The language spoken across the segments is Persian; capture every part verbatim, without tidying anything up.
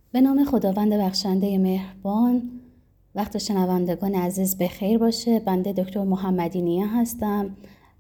به نام خداوند بخشنده مهربان. وقت شنوندگان عزیز بخیر باشه. بنده دکتر محمدی نیا هستم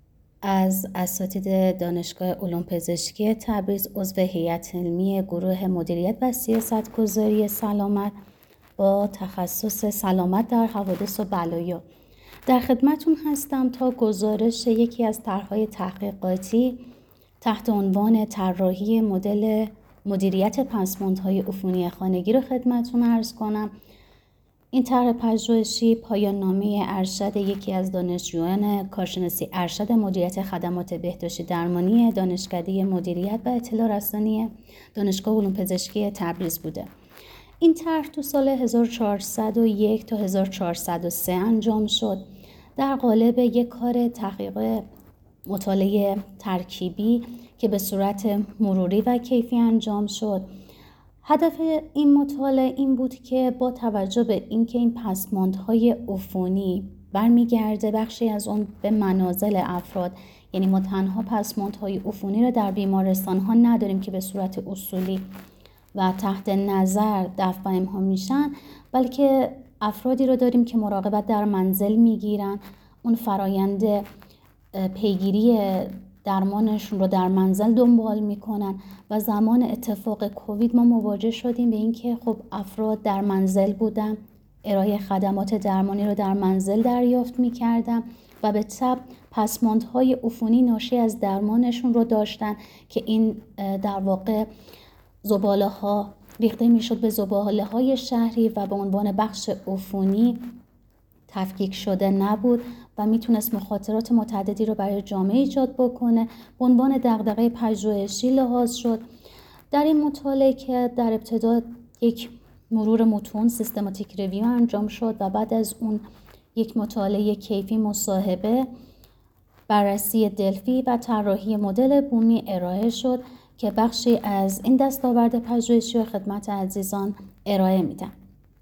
از اساتید دانشگاه علوم پزشکی تبریز، عضو هیئت علمی گروه مدیریت و سیاستگذاری سلامت با تخصص سلامت در حوادث و بلایا. در خدمتون هستم تا گزارش یکی از طرح‌های تحقیقاتی تحت عنوان طراحی مدل مدیریت پسماندهای عفونی خانگی رو خدمتون عرض کنم. این طرح پژوهشی پایان نامه ارشد یکی از دانشجویان کارشناسی ارشد مدیریت خدمات بهداشتی درمانی دانشکده مدیریت و اطلاع رسانی دانشگاه علوم پزشکی تبریز بوده. این طرح تو سال هزار و چهارصد و یک تا هزار و چهارصد و سه انجام شد در قالب یک کار تحقیق مطالعه ترکیبی که به صورت مروری و کیفی انجام شد. هدف این مطالعه این بود که با توجه به اینکه این پسماندهای عفونی برمیگرده بخشی از اون به منازل افراد، یعنی ما تنها پسماندهای عفونی را در بیمارستان‌ها نداریم که به صورت اصولی و تحت نظر دفع و امهال میشن، بلکه افرادی رو داریم که مراقبت در منزل میگیرن، اون فرایند پیگیری درمانشون رو در منزل دنبال میکنن و زمان اتفاق کووید ما مواجه شدیم به اینکه خب افراد در منزل بودن، ارائه خدمات درمانی رو در منزل دریافت میکردن و به تبع پسماندهای عفونی ناشی از درمانشون رو داشتن که این در واقع زباله ها ریخته میشد به زباله های شهری و به عنوان بخش عفونی تفکیک شده نبود و میتونست مخاطرات متعددی رو برای جامعه ایجاد بکنه. به عنوان دغدغه پژوهشی لحاظ شد. در این مطالعه که در ابتدا یک مرور متون سیستماتیک ریویو انجام شد و بعد از اون یک مطالعه کیفی مصاحبه، بررسی دلفی و طراحی مدل بومی ارائه شد که بخشی از این دستاورد پژوهشی و خدمت عزیزان ارائه میدم.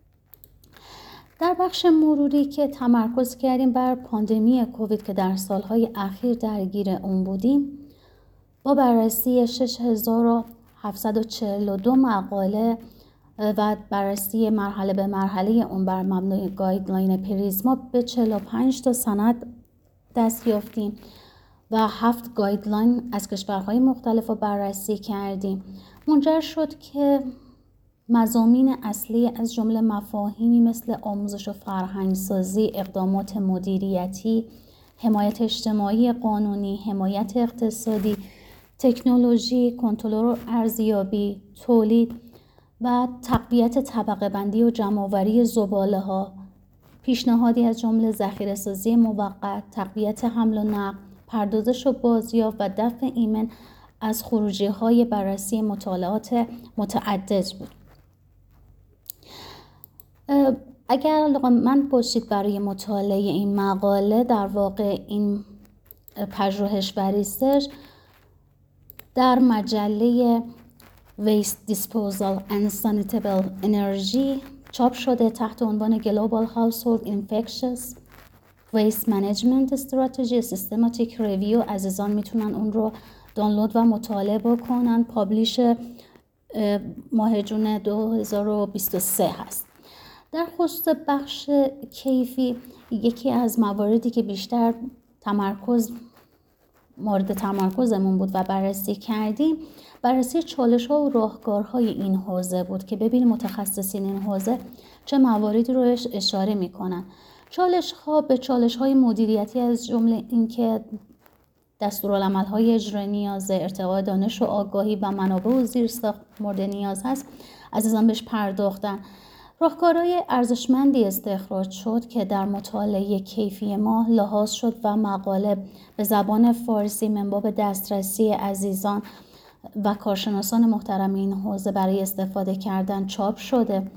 در بخش مروری که تمرکز کردیم بر پاندمی کووید که در سالهای اخیر درگیر اون بودیم، با بررسی شش هزار و هفتصد و چهل و دو مقاله و بررسی مرحله به مرحله اون بر مبنای گایدلاین پریزما به چهل و پنج تا سند دست یافتیم و هفت گایدلاین از کشورهای مختلف رو بررسی کردیم. منجر شد که مضامین اصلی از جمله مفاهیمی مثل آموزش و فرهنگسازی، اقدامات مدیریتی، حمایت اجتماعی قانونی، حمایت اقتصادی، تکنولوژی، کنترل و ارزیابی، تولید و تقویت طبقه بندی و جمع‌آوری زباله ها، پیشنهادی از جمله ذخیره‌سازی موقت، تقویت حمل و نقل، پردازش و بازیافت و دفع ایمن از خروجی‌های بررسی مطالعات متعدد بود. اگر من باشید برای مطالعه این مقاله، در واقع این پژوهش و ریسرچ در مجله Waste Disposal and Sustainable Energy چاپ شده تحت عنوان Global Household Infectious Waste Management Strategy Systematic Review. عزیزان میتونن اون رو دانلود و مطالعه بکنن. پابلیش ماه جون دو هزار و بیست و سه هست. در خصوص بخش کیفی، یکی از مواردی که بیشتر تمرکز مورد تمرکزمون بود و بررسی کردیم، بررسی چالش‌ها و راهکارهای این حوزه بود که ببینیم متخصصین این حوزه چه مواردی رو اشاره میکنن. چالش‌ها به چالش‌های مدیریتی از جمله اینکه دستورالعمل‌های اجرایی نیاز، ارتقاء دانش و آگاهی و منابع و زیرساخت مورد نیاز هست، عزیزان بهش پرداختن. راهکارهای ارزشمندی استخراج شد که در مطالعه کیفی ما لحاظ شد و مقاله به زبان فارسی من باب دسترسی عزیزان و کارشناسان محترم این حوزه برای استفاده کردن چاپ شده.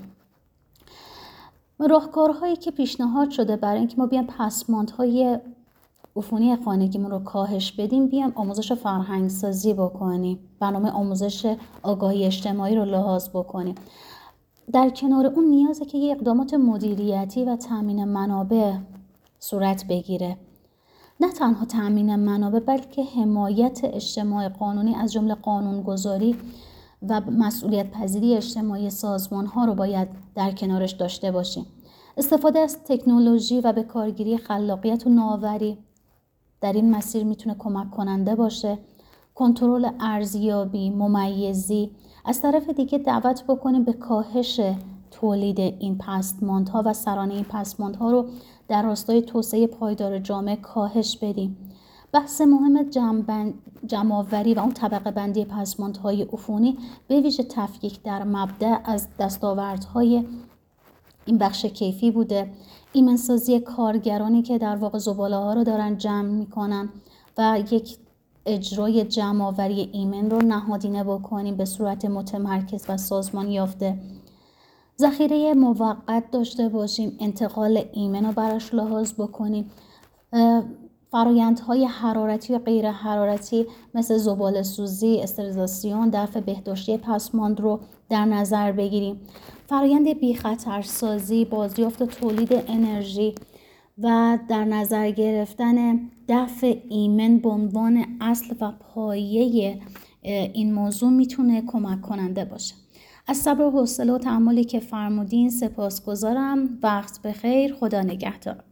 راهکارهایی که پیشنهاد شده برای اینکه ما بیایم پسماندهای عفونی خانگیمون رو کاهش بدیم، بیایم آموزش و فرهنگسازی بکنیم، برنامه آموزش آگاهی اجتماعی رو لحاظ بکنیم. در کنار اون نیازه که یه اقدامات مدیریتی و تامین منابع صورت بگیره. نه تنها تامین منابع بلکه حمایت اجتماع قانونی از جمله قانونگذاری و مسئولیت پذیری اجتماعی سازمان ها رو باید در کنارش داشته باشیم. استفاده از تکنولوژی و به کارگیری خلاقیت و نوآوری در این مسیر میتونه کمک کننده باشه. کنترل ارزیابی، ممیزی. از طرف دیگه دعوت بکنیم به کاهش تولید این پسماندها و سرانه این پسماندها رو در راستای توسعه پایدار جامعه کاهش بدیم. بحث مهم جمع‌آوری و اون طبقه بندی پسماندهای عفونی به ویژه تفکیک در مبدأ از دستاوردهای این بخش کیفی بوده. ایمنسازی کارگرانی که در واقع زباله ها رو دارن جمع میکنن و یک اجرای جمع‌آوری ایمن رو نهادینه بکنیم به صورت متمرکز و سازمان یافته. ذخیره موقت داشته باشیم، انتقال ایمن رو براش لحاظ بکنیم. فرایندهای حرارتی و غیر حرارتی مثل زباله سوزی، استریلیزاسیون، دفع بهداشتی پسماند رو در نظر بگیریم. فرایند بی خطرسازی، بازیافت تولید انرژی و در نظر گرفتن دفع ایمن به عنوان اصل و پایه این موضوع میتونه کمک کننده باشه. از صبر و حوصله و تحملی که فرمودین سپاسگزارم. وقت بخیر. خدا نگهدار.